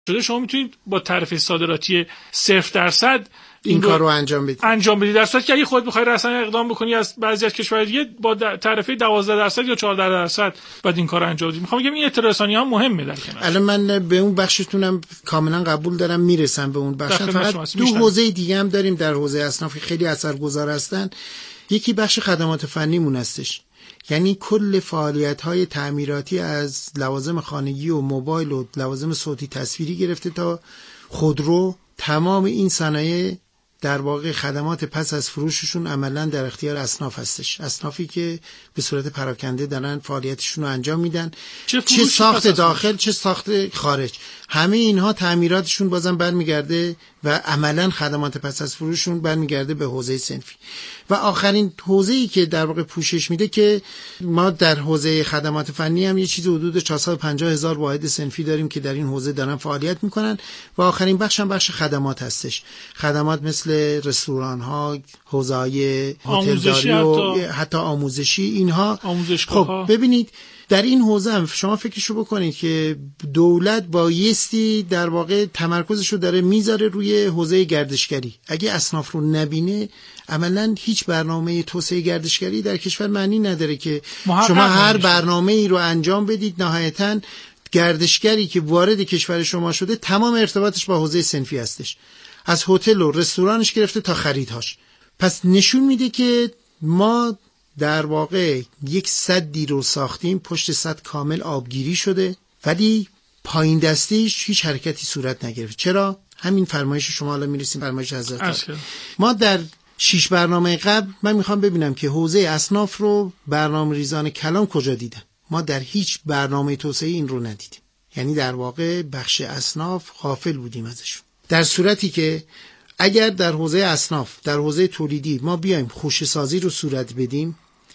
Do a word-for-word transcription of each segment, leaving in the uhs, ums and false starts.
شده شما میتونید با تعرفه صادراتی صفر درصد این, این کار رو انجام بدید انجام بدید در صورتی که اگه خودت بخوای رسما اقدام بکنی از بعضی از کشورهای دیگه با تعرفه دوازده درصد یا چهارده درصد بعد این کارو انجام بدید. میخوام بگم این اطلاع رسانی ها مهمه در کنار. الان من به اون بخشتونم کاملا قبول دارم، میرسم به اون بخش. فقط دو حوزه دیگه هم داریم در حوزه اصناف خیلی اثرگذار هستن. یکی بخش خدمات فنی مون هستش، یعنی کل فعالیت‌های تعمیراتی از لوازم خانگی و موبایل و لوازم صوتی تصویری گرفته تا خودرو، تمام این صنایع در واقع خدمات پس از فروششون عملاً در اختیار اصناف هستش. اصنافی که به صورت پراکنده دارن فعالیتشون رو انجام میدن، چه, چه ساخت داخل چه ساخت خارج، همه اینها تعمیراتشون بازم برمیگرده و عملاً خدمات پس از فروششون برمیگرده به حوزه صنفی. و آخرین حوزه‌ای که در واقع پوشش میده که ما در حوزه خدمات فنی هم یه چیز حدود چهارصد و پنجاه هزار واحد صنفی داریم که در این حوزه دارن فعالیت میکنن. و آخرین بخش هم بخش خدمات هستش، خدمات مثل رستوران ها، حوزه‌های هتلداری و حتی, حتی آموزشی، اینها خب ببینید در این حوزه هم شما فکرشو بکنید که دولت بایستی در واقع تمرکزشو داره میذاره روی حوزه گردشگری. اگه اصناف رو نبینه عملاً هیچ برنامه توسعه گردشگری در کشور معنی نداره که شما هر برنامه ای رو انجام بدید نهایتاً گردشگری که وارد کشور شما شده تمام ارتباطش با حوزه صنفی هستش، از هتل و رستورانش گرفته تا خریدهاش. پس نشون میده که ما در واقع یک سدی رو ساختیم، پشت سد کامل آبگیری شده ولی پایین دستیش هیچ حرکتی صورت نگرفت. چرا؟ همین فرمایش شما، حالا میرسیم فرمایش حضرت. ما در شش برنامه قبل من میخوام ببینم که حوزه اصناف رو برنامه ریزان کلان کجا دیدن. ما در هیچ برنامه توسعه این رو ندیدیم، یعنی در واقع بخش اصناف غافل بودیم ازشون. در صورتی که اگر در حوزه اصناف، در حوزه تولیدی ما بیایم خوشه‌سازی رو صورت بدیم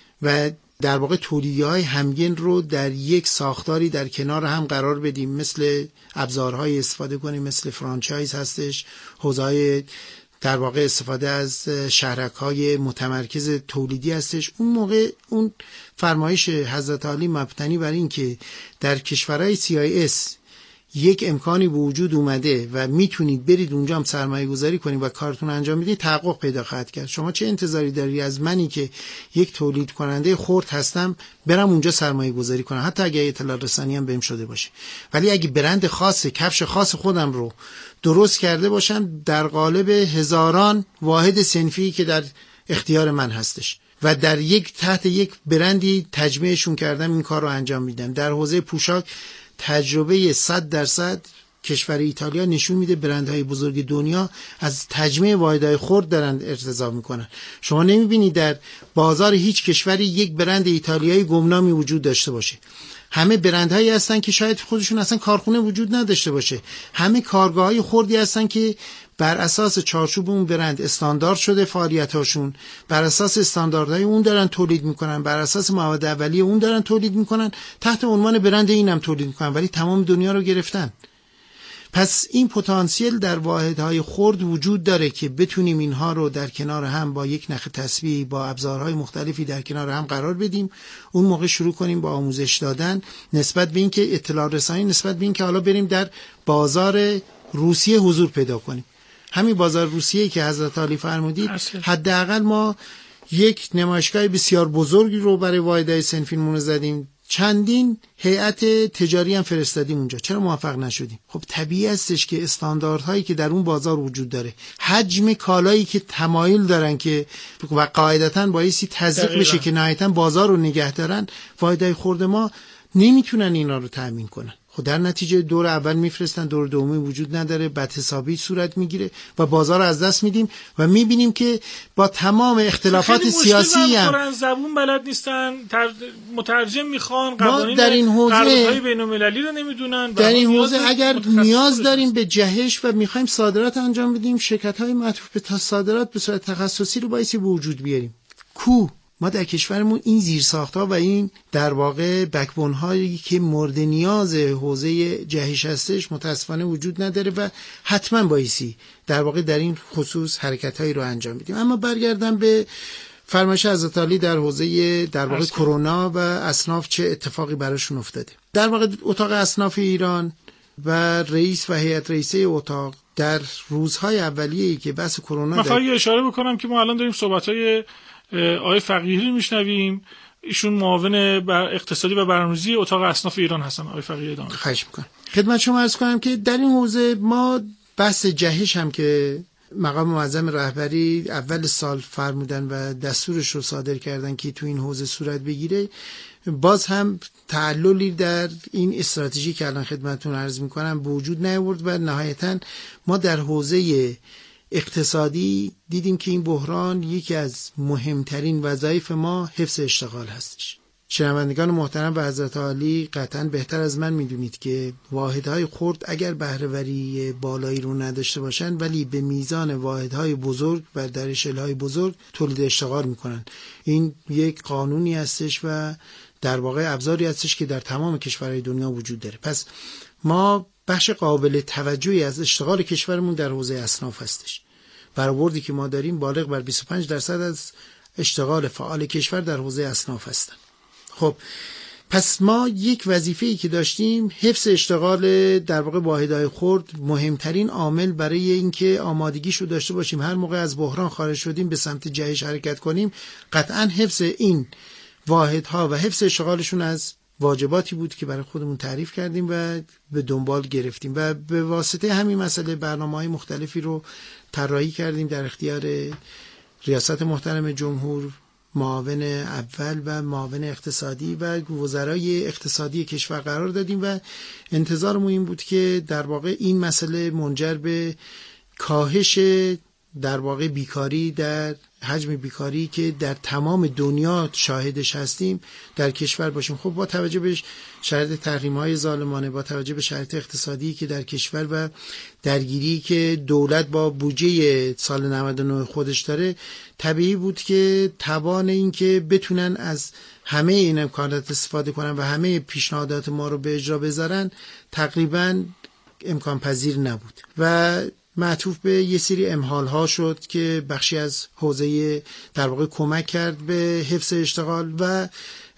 و در واقع تولیدی‌های همگن رو در یک ساختاری در کنار هم قرار بدیم، مثل ابزارهای استفاده کنیم، مثل فرانچایز هستش، حوزه‌های در واقع استفاده از شهرک‌های متمرکز تولیدی هستش، اون موقع اون فرمایش حضرت عالی مبتنی بر این که در کشورهای سی آی اس یک امکانی به وجود اومده و میتونید برید اونجا هم سرمایه گذاری کنید و کارتون انجام بدید، تحقق پیدا خواهد کرد. شما چه انتظاری داری از منی که یک تولید کننده خرد هستم برم اونجا سرمایه گذاری کنم، حتی اگه اطلاع رسانی هم بهم شده باشه؟ ولی اگه برند خاص، کفش خاص خودم رو درست کرده باشم در قالب هزاران واحد صنفی که در اختیار من هستش و در یک تحت یک برندی تجمیعشون کردم، این کار رو انجام میدم. در حوزه پوشاک تجربه صد درصد کشور ایتالیا نشون میده برندهای بزرگ دنیا از تجمیع واحدهای خرد دارن ارتضا میکنن. شما نمیبینید در بازار هیچ کشوری یک برند ایتالیایی گمنامی وجود داشته باشه. همه برندهایی هستن که شاید خودشون اصلا کارخونه وجود نداشته باشه، همه کارگاه‌های خردی هستن که بر اساس چارچوب اون برند استاندارد شده فعالیتاشون، بر اساس استانداردهای اون دارن تولید میکنن، بر اساس مواد اولیه اون دارن تولید میکنن، تحت عنوان برند اینم تولید میکنن، ولی تمام دنیا رو گرفتن. پس این پتانسیل در واحدهای خرد وجود داره که بتونیم اینها رو در کنار هم با یک نخ تسبیح، با ابزارهای مختلفی در کنار هم قرار بدیم. اون موقع شروع کنیم با آموزش دادن نسبت به این که اطلاع رسانی، نسبت به این که حالا بریم در بازار روسیه حضور پیدا کنیم. همین بازار روسیه که حضرت علی فرمودید، حداقل ما یک نمایشگاه بسیار بزرگی رو برای واحدهای صنفیمون زدیم، چندین هیئت تجاری هم فرستادیم اونجا. چرا موفق نشدیم؟ خب طبیعی هستش که استانداردهایی که در اون بازار وجود داره، حجم کالایی که تمایل دارن که و قاعدتاً بایستی تزریق بشه که نهایتاً بازار رو نگه دارن، واحدهای خرد ما نمیتونن اینا رو تامین کنن. خب در نتیجه دور اول میفرستن، دور دومی وجود نداره، بدحسابی صورت میگیره و بازار رو از دست میدیم و میبینیم که با تمام اختلافات سیاسی هم زبون بلد نیستن، مترجم میخوان، قوانین در این حوزه بین‌المللی رو نمیدونن. در این حوزه اگر نیاز داریم به جهش و میخوایم صادرات انجام بدیم، شرکت‌های معطوف به صادرات به صورت تخصصی رو بایستی به وجود بیاریم. کو ما در کشورمون این زیرساخت‌ها و این در واقع بک‌بون‌هایی که مورد نیاز حوزه جهش هستش متاسفانه وجود نداره و حتما بایستی در واقع در این خصوص حرکت‌هایی رو انجام بدیم. اما برگردم به فرمایش حضرت علی در حوزه در واقع کرونا و اصناف چه اتفاقی براشون افتاده. در واقع اتاق اصناف ایران و رئیس و هیئت رئیسه اتاق در روزهای اولیه‌ای که بحث کرونا من فقط اشاره بکنم که ما الان داریم صحبت‌های آقای فقیهی رو میشنویم. ایشون معاون بر اقتصادی و برنامه‌ریزی اتاق اصناف ایران هستن. آقای فقیهی ادامه. خواهش می‌کنم. خدمت شما عرض کنم که در این حوزه ما بحث جهش هم که مقام معظم رهبری اول سال فرمودن و دستورش رو صادر کردن که تو این حوزه صورت بگیره، باز هم تعللی در این استراتژی که الان خدمتتون عرض میکنم به وجود نیاورد و نهایتاً ما در حوزه اقتصادی دیدیم که این بحران یکی از مهمترین وظایف ما حفظ اشتغال هستش. شنوندگان محترم و حضرت عالی قطعاً بهتر از من میدونید که واحدهای خرد اگر بهره‌وری بالایی رو نداشته باشن ولی به میزان واحدهای بزرگ و در اشل‌های بزرگ تولید اشتغال میکنن. این یک قانونی هستش و در واقع ابزاری هستش که در تمام کشورهای دنیا وجود داره. پس ما بخش قابل توجهی از اشتغال کشورمون در حوزه اصناف هستش. برآوردی که ما داریم بالغ بر بیست و پنج درصد از اشتغال فعال کشور در حوزه اصناف هستن. خب پس ما یک وظیفه‌ای که داشتیم حفظ اشتغال در واقع واحدهای خرد، مهمترین عامل برای اینکه آمادگیشو داشته باشیم هر موقع از بحران خارج شدیم به سمت جهش حرکت کنیم، قطعاً حفظ این واحدها و حفظ اشتغالشون از واجباتی بود که برای خودمون تعریف کردیم و به دنبال گرفتیم و به واسطه همین مسئله برنامه‌های مختلفی رو طراحی کردیم در اختیار ریاست محترم جمهور، معاون اول و معاون اقتصادی و وزرای اقتصادی کشور قرار دادیم و انتظارمون این بود که در واقع این مسئله منجر به کاهش در واقع بیکاری، در حجم بیکاری که در تمام دنیا شاهدش هستیم در کشور باشیم. خب با توجه به شرایط تحریم‌های ظالمانه، با توجه به شرایط اقتصادی که در کشور و درگیری که دولت با بودجه سال نود و نه خودش داره، طبیعی بود که توان این که بتونن از همه این امکانات استفاده کنن و همه پیشنهادات ما رو به اجرا بذارن تقریبا امکان پذیر نبود و معطوف به یه سری امهال ها شد که بخشی از حوزه در واقع کمک کرد به حفظ اشتغال و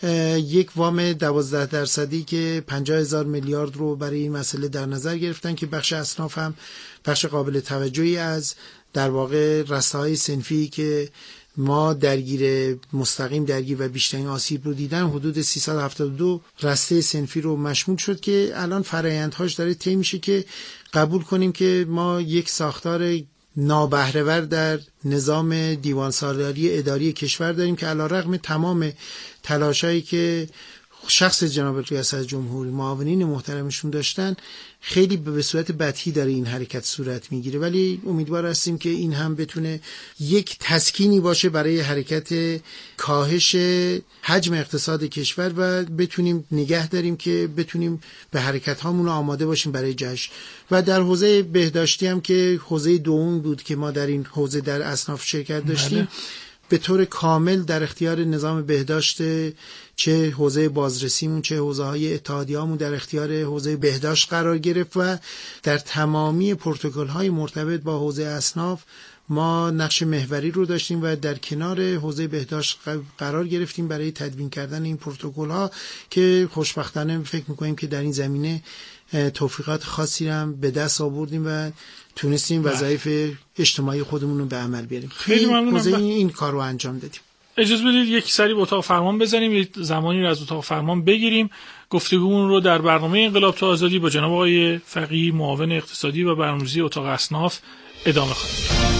یک وام دوازده درصدی که پنجاه هزار میلیارد رو برای این مسئله در نظر گرفتن که بخش اصناف هم بخش قابل توجهی از در واقع رسته‌های صنفی که ما درگیر مستقیم درگیر و بیشترین آسیب رو دیدن حدود سیصد و هفتاد و دو رسته صنفی رو مشمول شد که الان فرآیندهاش داره طی میشه که قبول کنیم که ما یک ساختار نابهره‌ور در نظام دیوان سالاری اداری کشور داریم که علیرغم تمام تلاشایی که شخص جناب ریاست جمهوری معاونین محترمشون داشتن خیلی به صورت بدیهی داره این حرکت صورت میگیره، ولی امیدوار هستیم که این هم بتونه یک تسکینی باشه برای حرکت کاهش حجم اقتصاد کشور و بتونیم نگه داریم که بتونیم به حرکت هامون آماده باشیم برای جهش. و در حوزه بهداشتی هم که حوزه دوم بود که ما در این حوزه در اصناف شرکت داشتیم بله. به طور کامل در اختیار نظام بهداشت، چه حوزه بازرسیمون چه حوزه های اتحادیه‌مون در اختیار حوزه بهداشت قرار گرفت و در تمامی پروتکل های مرتبط با حوزه اصناف ما نقش محوری رو داشتیم و در کنار حوزه بهداشت قرار گرفتیم برای تدوین کردن این پروتکل ها که خوشبختانه فکر می‌کنیم که در این زمینه توفیقات خاصی هم به دست آوردیم و تونستیم وظایف اجتماعی خودمون رو به عمل بیاریم. خیلی ممنونم. این, این کار رو انجام دادیم. اجازه بدید یک سری به اتاق فرمان بزنیم، یک زمانی رو از اتاق فرمان بگیریم. گفتگومون رو در برنامه انقلاب تا آزادی با جناب آقای فقیهی معاون اقتصادی و برنامه‌ریزی اتاق اصناف ادامه خواهیم.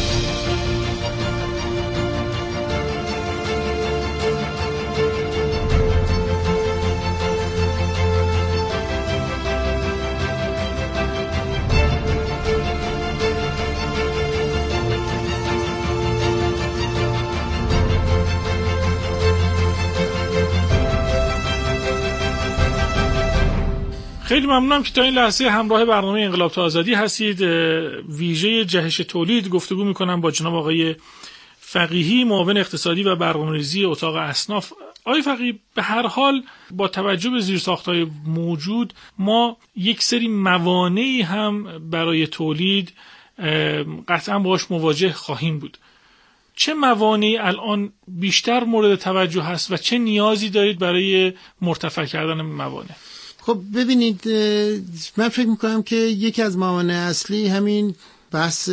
خیلی ممنونم که تا این لحظه همراه برنامه انقلاب تا آزادی هستید. ویژه جهش تولید گفتگو میکنم با جناب آقای فقیهی معاون اقتصادی و برنامه‌ریزی اتاق اصناف. آقای فقیهی، به هر حال با توجه به زیرساخت‌های موجود ما یک سری موانعی هم برای تولید قطعا باهاش مواجه خواهیم بود. چه موانعی الان بیشتر مورد توجه هست و چه نیازی دارید برای مرتفع کردن موانع؟ خب ببینید، من فکر میکنم که یکی از موانع اصلی همین بحث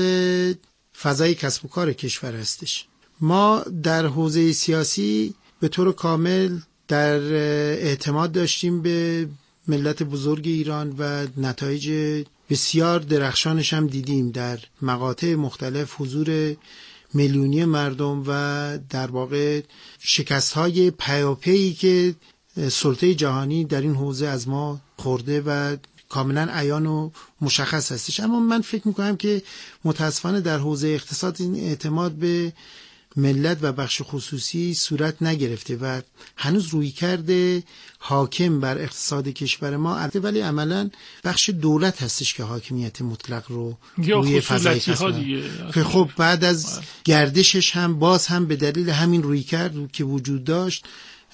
فضای کسب و کار کشور هستش. ما در حوزه سیاسی به طور کامل در اعتماد داشتیم به ملت بزرگ ایران و نتایج بسیار درخشانش هم دیدیم در مقاطع مختلف، حضور میلیونی مردم و در واقع شکست‌های پیاپی که سلطه جهانی در این حوزه از ما خورده و کاملا عیان و مشخص هستش. اما من فکر میکنم که متاسفانه در حوزه اقتصاد این اعتماد به ملت و بخش خصوصی صورت نگرفته و هنوز روی کرده حاکم بر اقتصاد کشور ما البته، ولی عملا بخش دولت هستش که حاکمیت مطلق رو روی فضای کسب که خب بعد از گردشش هم باز هم به دلیل همین روی کرد که وجود داشت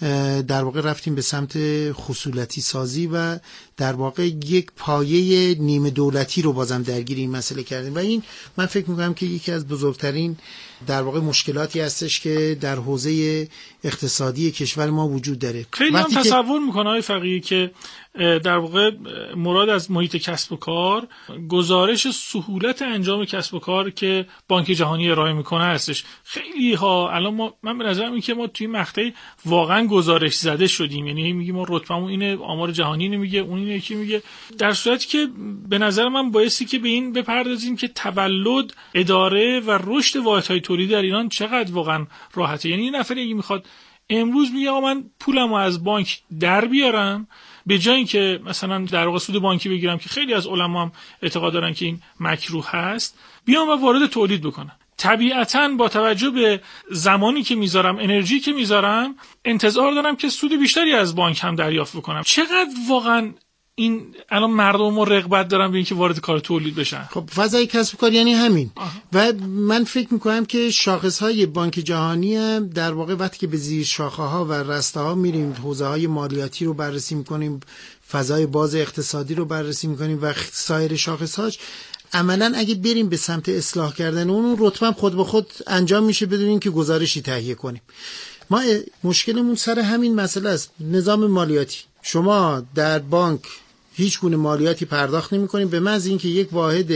در واقع رفتیم به سمت خصولتی سازی و در واقع یک پایه نیمه دولتی رو بازم درگیر این مسئله کردیم و این من فکر میکنم که یکی از بزرگترین در واقع مشکلاتی هستش که در حوزه اقتصادی کشور ما وجود داره. خیلی هم تصور میکنه آقای فقیهی که در واقع مراد از محیط کسب و کار گزارش سهولت انجام کسب و کار که بانک جهانی ارائه میکنه هستش. خیلی ها الان ما من به نظرم این که ما توی مقطع واقعا گزارش زده شدیم، یعنی میگیم ما رتبمون اینه، آمار جهانی نمیگه، اون اینه یکی میگه، در صورتی که به نظر من بایستی که به این بپردازیم که تولد، اداره و رشد واحدهای تولیدی در ایران چقدر واقعا راحته. یعنی یه نفر اگه میخواد امروز میگه آقا من پولمو از بانک در بیارم، به جای اینکه مثلا در واقع سود بانکی بگیرم که خیلی از علما هم اعتقاد دارن که این مکروه هست، بیام و وارد تولید بکنم. طبیعتاً با توجه به زمانی که میذارم، انرژی که میذارم، انتظار دارم که سود بیشتری از بانک هم دریافت بکنم. چقدر واقعا این الان مردم رو رغبت دارن به اینکه وارد کار تولید بشن؟ خب فضای کسب و کار یعنی همین. آه. و من فکر میکنم که شاخصهای بانک جهانی هم در واقع وقتی که به زیر شاخه ها و رسته ها میریم، حوزه های مالیاتی رو بررسی میکنیم، فضای باز اقتصادی رو بررسی میکنیم و سایر شاخص هاش، عملا اگه بریم به سمت اصلاح کردن اون رتبه خود به خود انجام میشه بدون اینکه گزارشی تهیه کنیم. ما مشکلمون سر همین مسئله است. نظام مالیاتی، شما در بانک هیچ گونه مالیاتی پرداخت نمی‌کنید، به محض اینکه یک واحد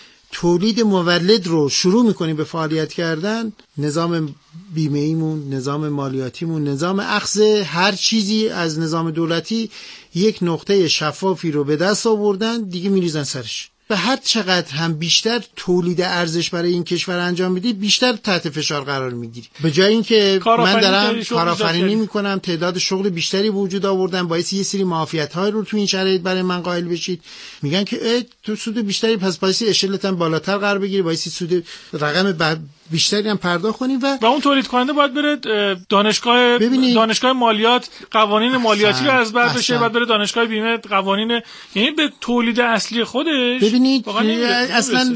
تولید مولد رو شروع می‌کنید به فعالیت کردن، نظام بیمه‌ایمون، نظام مالیاتیمون، نظام اخذ هر چیزی از نظام دولتی یک نقطه شفافی رو به دست آوردن، دیگه میریزن سرش. و هر چقدر هم بیشتر تولید ارزش برای این کشور انجام میدی، بیشتر تحت فشار قرار میگیری. به جای اینکه من دارم کارآفرینی میکنم، تعداد شغل بیشتری وجود آوردن، باعث یه سری معافیت‌های رو تو این شرایط برای من قائل بشید، میگن که تو سود بیشتری، پس باعث اشلت هم بالاتر قرار بگیری، باعث سود رقم بیشتری هم پرداخت کنی و و اون تولید کننده باید بره دانشگاه ببینید. دانشگاه مالیات قوانین مالیاتی رو از بر بشه، بعد بره دانشگاه بیمه قوانین، یعنی به تولید اصلی خودش. ببینید اصلا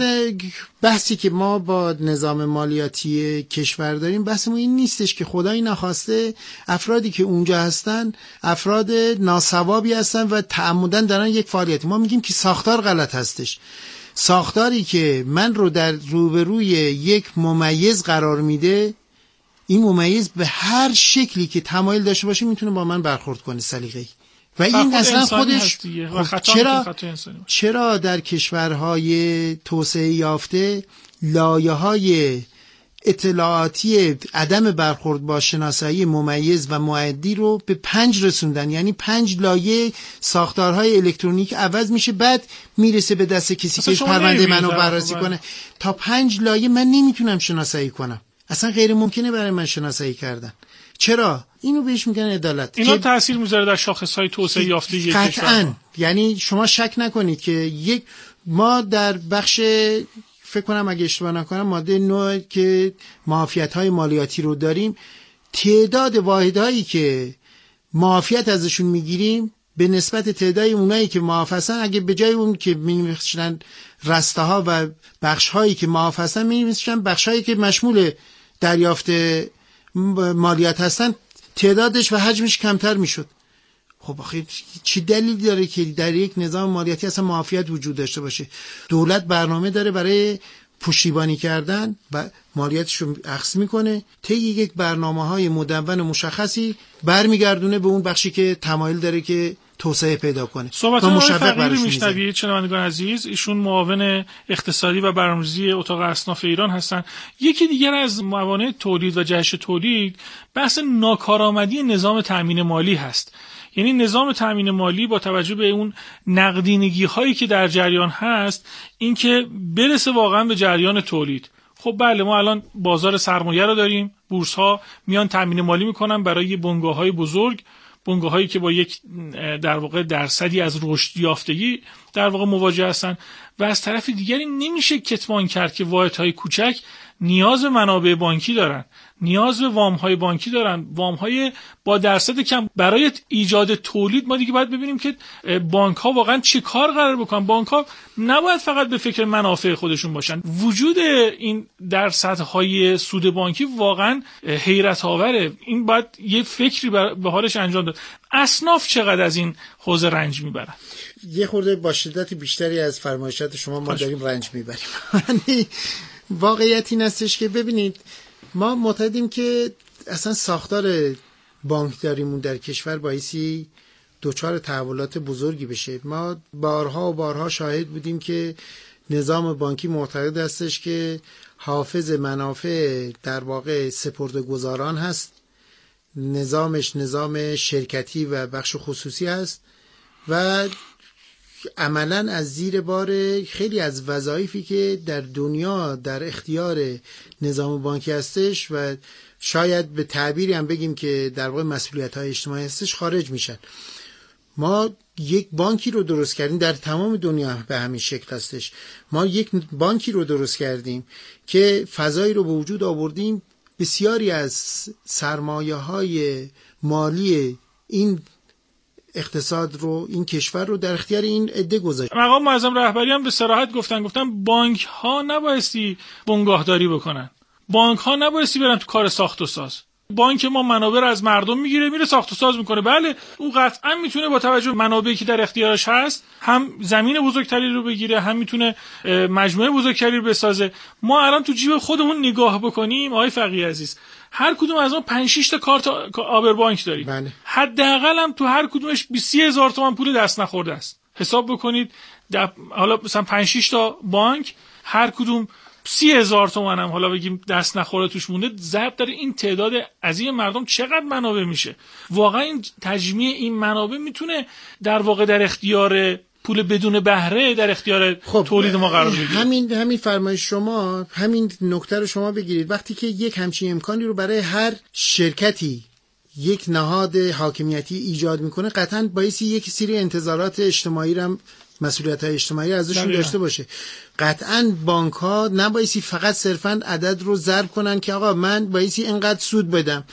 بحثی که ما با نظام مالیاتی کشور داریم، بحثمون این نیستش که خدایی نخواسته افرادی که اونجا هستن افراد ناسوابی هستن و تعمدن دارن یک فعالیتی. ما میگیم که ساختار غلط هستش. ساختاری که من رو در روبروی یک ممیز قرار میده، این ممیز به هر شکلی که تمایل داشته باشه میتونه با من برخورد کنه سلیقه‌ای و این اصلا خودش خب چرا چرا در کشورهای توسعه یافته لایه‌های اطلاعاتی عدم برخورد با شناسایی ممیز و معدی رو به پنج رسوندن، یعنی پنج لایه ساختارهای الکترونیک عوض میشه، بعد میرسه به دست کسی که پرونده منو بررسی کنه. تا پنج لایه من نمیتونم شناسایی کنم، اصلا غیر ممکنه برای من شناسایی کردن. چرا؟ اینو بهش میگن عدالت. اینا تاثیر میذاره در شاخصهای توسعه یافته یک کشور. قطعاً. یعنی شما شک نکنید که یک ما در بخش فکر کنم اگه اشتباه نکنم ماده نه که معافیت‌های مالیاتی رو داریم، تعداد واحدهایی که معافیت ازشون میگیریم به نسبت تعداد اونایی که معاف هستن، اگه به جای اون که می‌نوشتن رسته‌ها و بخش‌هایی که معاف هستن می‌نوشتن بخش‌هایی که مشمول دریافت مالیات هستن، تعدادش و حجمش کمتر میشد. خب آخه چی دلیل داره که در یک نظام مالیاتی اصلا معافیت وجود داشته باشه؟ دولت برنامه داره برای پشتیبانی کردن و مالیاتش رو اخذ میکنه، طی یک برنامه‌های مدون مشخصی برمیگردونه به اون بخشی که تمایل داره که توسعه پیدا کنه. صحبت آقای فقیری میشنوید شنوندگان عزیز، ایشون معاون اقتصادی و برنامه‌ریزی اتاق اصناف ایران هستن. یکی دیگر از موانع تولید و جهش تولید بحث ناکارآمدی نظام تامین مالی هست. یعنی نظام تامین مالی با توجه به اون نقدینگی هایی که در جریان هست، اینکه برسه واقعا به جریان تولید. خب بله، ما الان بازار سرمایه رو داریم، بورس ها میان تامین مالی میکنن برای بنگاه های بزرگ، بنگاه هایی که با یک در واقع درصدی از رشد یافتگی در واقع مواجه هستن. و از طرف دیگری نمیشه کتمان کرد که واحدهای کوچک نیاز به منابع بانکی دارن، نیاز به وام های بانکی دارن، وام های با درصد کم. برای ایجاد تولید ما دیگه باید ببینیم که بانک ها واقعا چه کار قرار بکنن. بانک ها نباید فقط به فکر منافع خودشون باشن. وجود این درصدهای سود بانکی واقعا حیرت آوره. این باید یه فکری به حالش انجام داد. اصناف چقدر از این حوزه رنج میبرن؟ یه خورده با شدت بیشتری از فرمایشات شما ما داریم رنج میبریم. واقعیت این هستش که ببینید، ما معتقدیم که اصلا ساختار بانکداریمون در کشور باعثی دوچار تحولات بزرگی بشه. ما بارها و بارها شاهد بودیم که نظام بانکی معتقد هستش که حافظ منافع در واقع سپرده‌گذاران هست، نظامش نظام شرکتی و بخش خصوصی هست و عملاً از زیر بار خیلی از وظایفی که در دنیا در اختیار نظام بانکی هستش و شاید به تعبیری هم بگیم که در واقع مسئولیت‌های اجتماعی هستش خارج میشن. ما یک بانکی رو درست کردیم، در تمام دنیا به همین شکل هستش. ما یک بانکی رو درست کردیم که فضایی رو به وجود آوردیم، بسیاری از سرمایه‌های مالی این اقتصاد رو، این کشور رو در اختیار این عده گذاشت. مقام معظم رهبری هم به صراحت گفتن گفتن بانک ها نبایستی بنگاهداری بکنن، بانک ها نبایستی برن تو کار ساخت و ساز. بانک ما منابع رو از مردم میگیره میره ساخت و ساز میکنه. بله او قطعا میتونه با توجه به منابعی که در اختیارش هست هم زمین بزرگتری رو بگیره، هم میتونه مجموعه بزرگتری رو بسازه. ما الان تو جیب خودمون نگاه بکنیم آقای فقیه عزیز، هر کدوم از ما پنج شش تا کارت آبر بانک داریم. بله. حداقل هم تو هر کدومش بیست هزار تومان پول دست نخورده است. حساب بکنید حالا مثلا پنج شش تا بانک هر کدوم سی هزار تومان هم حالا بگیم دست نخورده توش مونده، ضرب در این تعداد عظیم مردم چقدر منابع میشه. واقعا این تجمیع این منابع میتونه در واقع در اختیار پول بدون بهره در اختیار خب تولید ما قرار بگیره. همین همین فرمایش شما، همین نکته رو شما بگیرید. وقتی که یک همچین امکانی رو برای هر شرکتی یک نهاد حاکمیتی ایجاد میکنه، قطعاً باعثی یک سری انتظارات اجتماعی رو، مسئولیت‌های اجتماعی ازشون داشته باشه. قطعاً بانک‌ها نبایستی فقط صرفاً عدد رو ضرب کنن که آقا من بایستی اینقدر سود بدم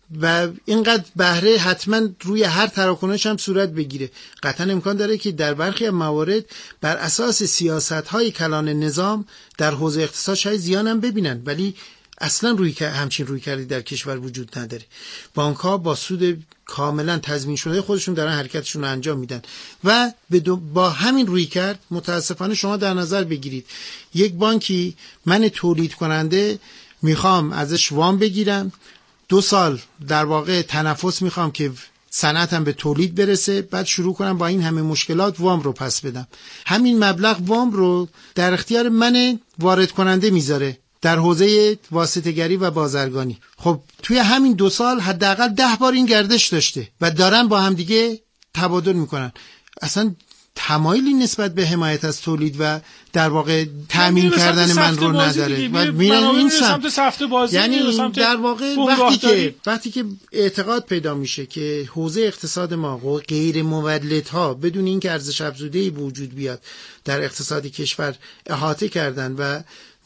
و اینقدر بهره حتما روی هر تراکنش هم صورت بگیره. قطعاً امکان داره که در برخی موارد بر اساس سیاست‌های کلان نظام در حوزه اقتصاد شاید زیان هم ببینن، ولی اصلا روی که همچین روی کردی در کشور وجود نداره. بانک‌ها با سود کاملا تضمین شده خودشون دارن حرکتشون رو انجام میدن و با همین روی کرد متاسفانه شما در نظر بگیرید یک بانکی، من تولید کننده میخوام ازش وام بگیرم، دو سال در واقع تنفس میخوام که صنعتم به تولید برسه، بعد شروع کنم با این همه مشکلات وام رو پس بدم. همین مبلغ وام رو در اختیار من وارد کننده میذاره در حوزه واسطه‌گری و بازرگانی. خب توی همین دو سال حداقل ده بار این گردش داشته و دارن با هم دیگه تبادل میکنن. اصلا تمایلی نسبت به حمایت از تولید و در واقع تامین کردن من رو نداره و میرن این سمت. یعنی در واقع وقتی که وقتی که اعتقاد پیدا میشه که حوزه اقتصاد ما و غیر مولدها بدون اینکه ارزش افزوده‌ای به وجود بیاد در اقتصاد کشور احاطه کردن و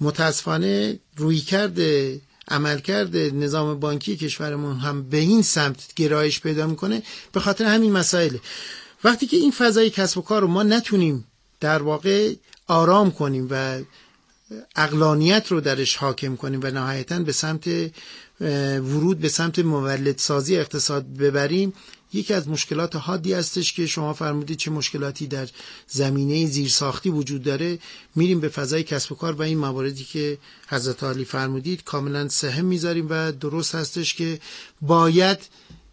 متاسفانه رویکرد عملکرد نظام بانکی کشورمون هم به این سمت گرایش پیدا میکنه، به خاطر همین مسائله. وقتی که این فضای کسب و کار رو ما نتونیم در واقع آرام کنیم و عقلانیت رو درش حاکم کنیم و نهایتاً به سمت ورود به سمت مولدسازی اقتصاد ببریم، یکی از مشکلات حادی هستش که شما فرمودید چه مشکلاتی در زمینه زیرساختی وجود داره. میریم به فضای کسب و کار و این مواردی که حضرت عالی فرمودید کاملا سهم میذاریم و درست هستش که باید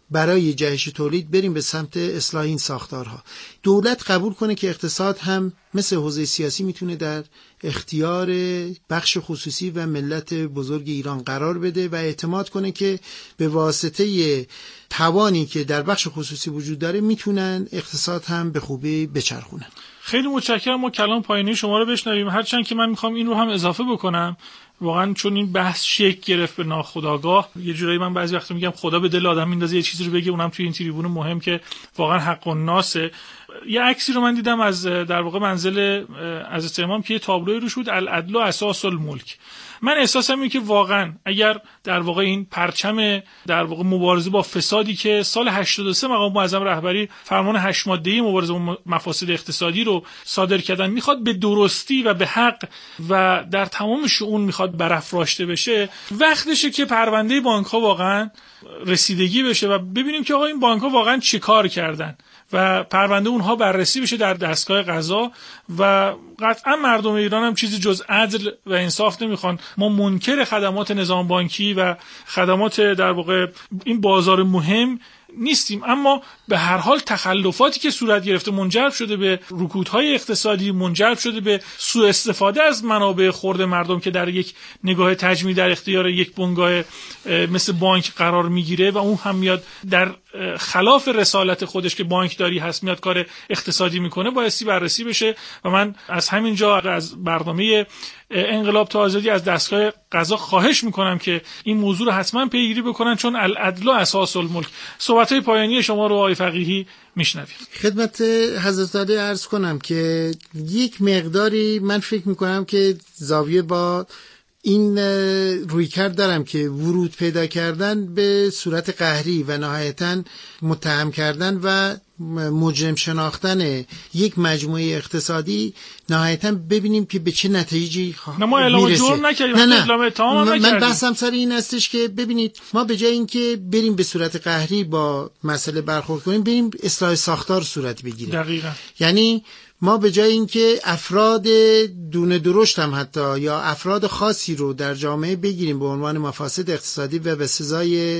برای جهش تولید بریم به سمت اصلاح این ساختارها. دولت قبول کنه که اقتصاد هم مثل حوزه سیاسی میتونه در اختیار بخش خصوصی و ملت بزرگ ایران قرار بده و اعتماد کنه که به واسطه توانی که در بخش خصوصی وجود داره میتونن اقتصاد هم به خوبی بچرخونن. خیلی متشکرم. ما کلام پایانی شما رو بشنویم، هرچند که من میخوام این رو هم اضافه بکنم. واقعا چون این بحث شکل گرفت به ناخودآگاه، یه جورایی من بعضی وقتا میگم خدا به دل آدم میندازه یه چیزی رو بگه، اونم توی این تریبون مهم که واقعا حق الناسه. یه عکسی رو من دیدم از در واقع منزل حضرت امام که یه تابلوی روش بود العدل اساس الملک. من احساسم اینه که واقعا اگر در واقع این پرچم در واقع مبارزه با فسادی که سال هشتاد و سه مقام معظم رهبری فرمان هشت ماده‌ای مبارزه با مفاسد اقتصادی رو صادر کردن میخواد به درستی و به حق و در تمام شؤون میخواد برافراشته بشه، وقتشه که پرونده بانک‌ها واقعا رسیدگی بشه و ببینیم که آقا این بانک‌ها واقعا چه کار کردن و پرونده اونها بررسی بشه در دستگاه قضا و قطعا مردم ایران هم چیزی جز عدل و انصاف نمیخوان. ما منکر خدمات نظام بانکی و خدمات در واقع این بازار مهم نیستیم، اما به هر حال تخلفاتی که صورت گرفته منجر شده به رکودهای اقتصادی، منجر شده به سوء استفاده از منابع خرد مردم که در یک نگاه تجمیع در اختیار یک بنگاه مثل بانک قرار میگیره و اون هم میاد در خلاف رسالت خودش که بانکداری هست میاد کار اقتصادی میکنه، بایستی بررسی بشه. و من از همینجا از برنامه انقلاب تا آزادی از دستگاه قضا خواهش میکنم که این موضوع رو حتما پیگیری بکنن، چون العدل اساس الملک. صحبت‌های پایانی شما رو آقای فقیهی میشنویم. خدمت حضرت عالی عرض کنم که یک مقداری من فکر میکنم که زاویه با این رویکرد دارم که ورود پیدا کردن به صورت قهری و نهایتاً متهم کردن و مجرم شناختن یک مجموعه اقتصادی نهایتاً ببینیم که به چه نتیجه‌ای میرسه. ما اعلام جرم نکردیم، نه نه. اعلام اتهام هم نکردیم. من بحثم سر این استش که ببینید ما به جای اینکه بریم به صورت قهری با مسئله برخورد کنیم، بریم اصلاح ساختار صورت بگیره. دقیقاً. یعنی ما به جای اینکه افراد دونه درشت هم حتی یا افراد خاصی رو در جامعه بگیریم به عنوان مفاسد اقتصادی و به سزای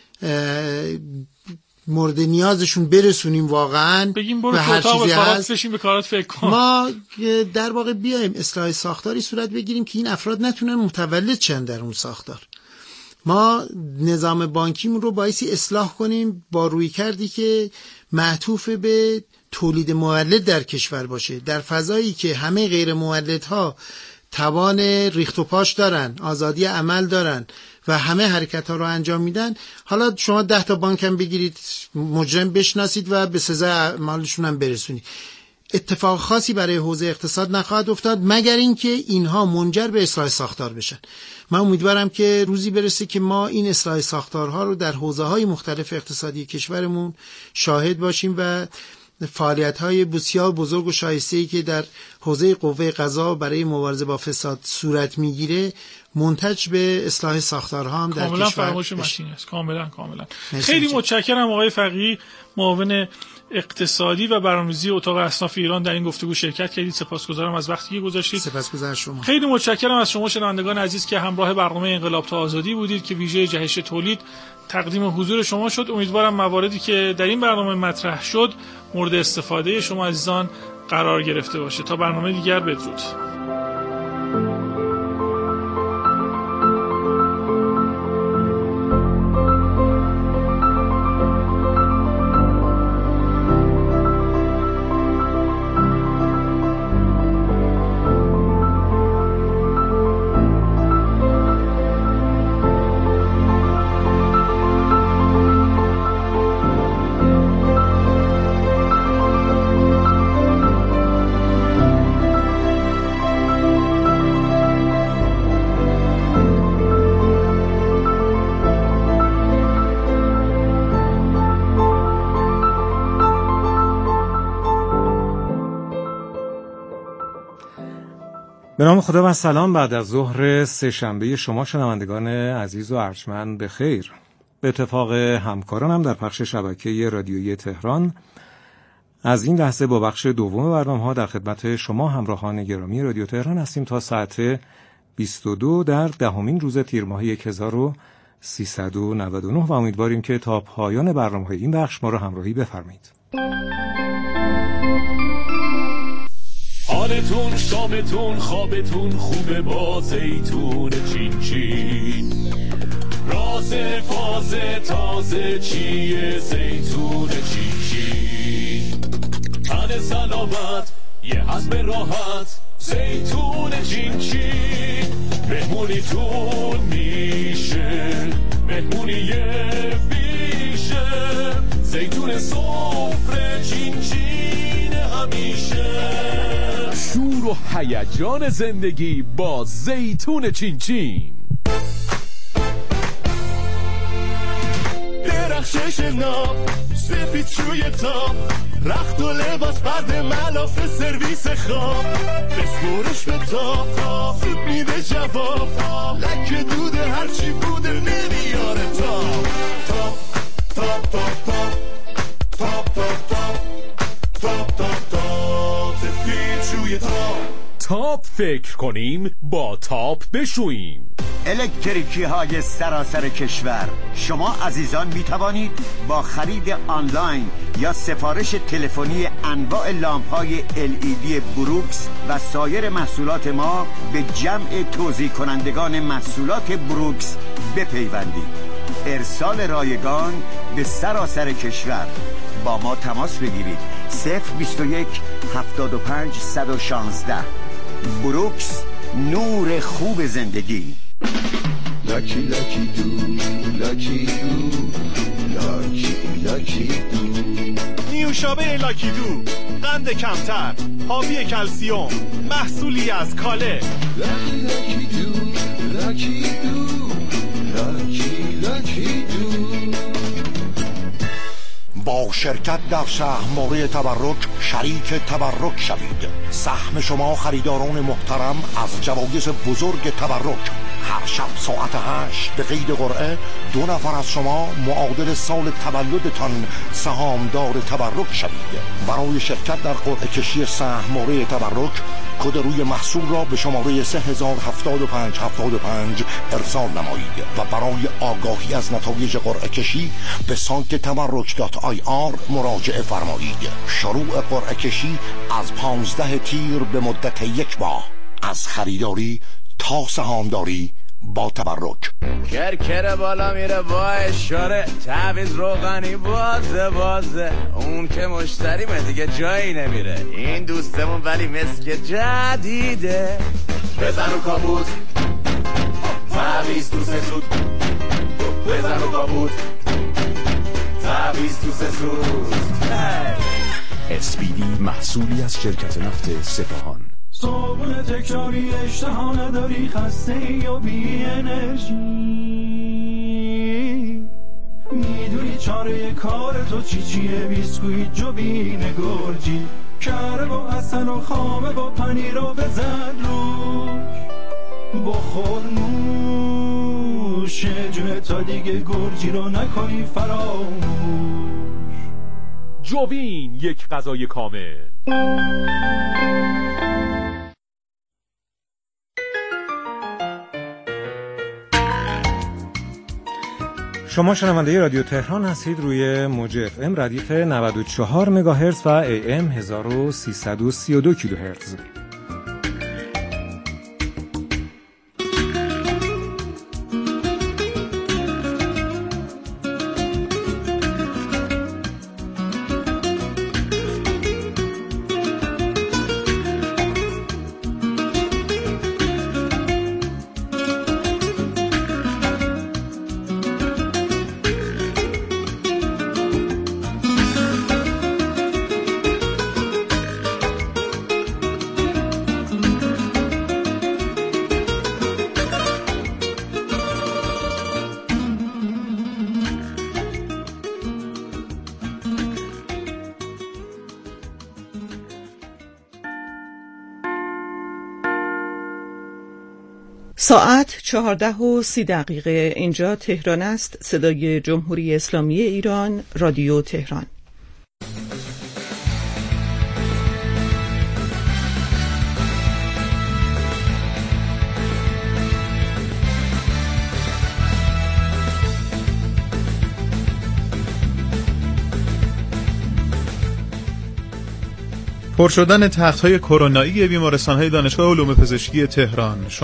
مورد نیازشون برسونیم واقعا بگیم برو تو اتاق به کارات بشین به کارات فکر کن، ما در واقع بیایم اصلاح ساختاری صورت بگیریم که این افراد نتونن متولد شن در اون ساختار. ما نظام بانکیمون رو بایستی اصلاح کنیم با روی کردی که معطوف به تولید مولد در کشور باشه، در فضایی که همه غیر مولدها توان ریخت و پاش دارن، آزادی عمل دارن و همه حرکت ها رو انجام میدن. حالا شما ده تا بانک هم بگیرید مجرم بشناسید و به سزای اعمالشون هم برسونید، اتفاق خاصی برای حوزه اقتصاد نخواهد افتاد مگر اینکه اینها منجر به اصلاح ساختار بشن. من امیدوارم که روزی برسه که ما این اصلاح ساختارها رو در حوزه‌های مختلف اقتصادی کشورمون شاهد باشیم و فعالیت‌های بسیار بزرگ و شایسته‌ای که در حوزه قوه قضا برای مبارزه با فساد صورت میگیره منتج به اصلاح ساختارها هم در کشور کاملا فراموش ماشین است. کاملا کاملا خیلی متشکرم آقای فقیهی، معاون اقتصادی و برنامه‌ریزی اتاق اصناف ایران، در این گفتگو شرکت کردید. سپاسگزارم از وقتی که گذاشتید. سپاسگزارم شما. خیلی متشکرم از شما شنوندگان عزیز که همراه برنامه انقلاب تا آزادی بودید که ویژه جهش تولید تقدیم حضور شما شد. امیدوارم مواردی که در این برنامه مطرح شد مورد استفاده شما عزیزان قرار گرفته باشه. تا برنامه دیگر، بدرود. به نام خدا و سلام. بعد از ظهر سه شنبه شما شنوندگان عزیز و ارجمند بخیر. به اتفاق همکارانم در پخش شبکه رادیویی تهران از این لحظه با بخش دوم برنامه‌ها در خدمت شما همراهان گرامی رادیو تهران هستیم تا ساعت بیست و دو در دهمین روز تیر ماه هزار و سیصد و نود و نه و امیدواریم که تا پایان برنامه‌های این بخش ما رو همراهی بفرمایید. حالتون، شامتون، خوابتون خوبه با زیتون چین چین. راز فاز تازه چیه زیتون چین چین. تن سلامت یه حزم راحت زیتون چین چین. مهمونیتون میشه مهمونی بیشه. زیتون سفره چین چین همیشه. شور و هیجان زندگی با زیتون چین چین. درخشش ناب سفید شوی تاب. رخت و لباس پرد ملافه سرویس خواب. بسپورش به تاب تاب سود میده جواب. لکه دوده هرچی بوده نمیاره تاب تاب تاب تاب تاب تاب تاب تاب تاب تاب سفید شوی تاب. تاب فکر کنیم با تاب بشوییم. الکتریکی های سراسر کشور، شما عزیزان می توانید با خرید آنلاین یا سفارش تلفنی انواع لامپ های ال ای دی بروکس و سایر محصولات ما به جمع توزیع کنندگان محصولات بروکس بپیوندید. ارسال رایگان به سراسر کشور. با ما تماس بگیرید. صفر بیست و یک هفتاد و پنج صد و شانزده. بروکس، نور خوب زندگی. لاکی لاکی دو لاکی دو لاکی لاکی دو. نیوشابه لاکی دو، قند کمتر، حاوی کلسیوم، محصولی از کاله. لاکی لاکی دو لاکی دو لاکی لاکی دو. با شرکت در سهم‌واره تبرک شریک تبرک شوید. سهم شما خریداران محترم از جوایز بزرگ تبرک. هر شب ساعت هشت به قید قرعه دو نفر از شما معادل سال تولدتان سهامدار تبرک شوید. برای شرکت در قرعه کشی سهم‌واره تبرک کد روی محصول را به شماره سه هزار و هفتاد و پنج هفتاد و پنج ارسال نمایید و برای آگاهی از نتایج قرعه کشی به سایت تبرک دات آی آر مراجعه فرمایید. شروع قرعه کشی از پانزده تیر به مدت یک ماه. از خریداری تا سهامداری با تبرک. کرکر بالا میره با اشاره. تعویض روغنی بازه بازه. اون که مشتریمه دیگه جایی نمیره. این دوستمون ولی مسک جدیده. بزن و کابوت تعویض تو سه سود. بزن و کابوت تعویض تو سه سود. اسپیدی محصولی از شرکت نفت سپاهان. صبح تکراری اشتها نداری، خسته یا بی انرژی، میدونی چاره کار تو چی چیه؟ بیسکویت جوبین گرجی، کره با حسن و خامه با پنیر رو بزن روش، بخور نوش جونه تا دیگه گرجی رو نکنی فراموش. جوبین، یک غذای کامل. شما شنونده رادیو تهران هستید. روی موج اف ام ردیف نود و چهار مگاهرتز و ای ام هزار و سیصد و سی و دو کیلوهرتز. ساعت چهارده و سی دقیقه. اینجا تهران است. صدای جمهوری اسلامی ایران، رادیو تهران. پر شدن تخت‌های کرونایی بیمارستان‌های دانشگاه علوم پزشکی تهران.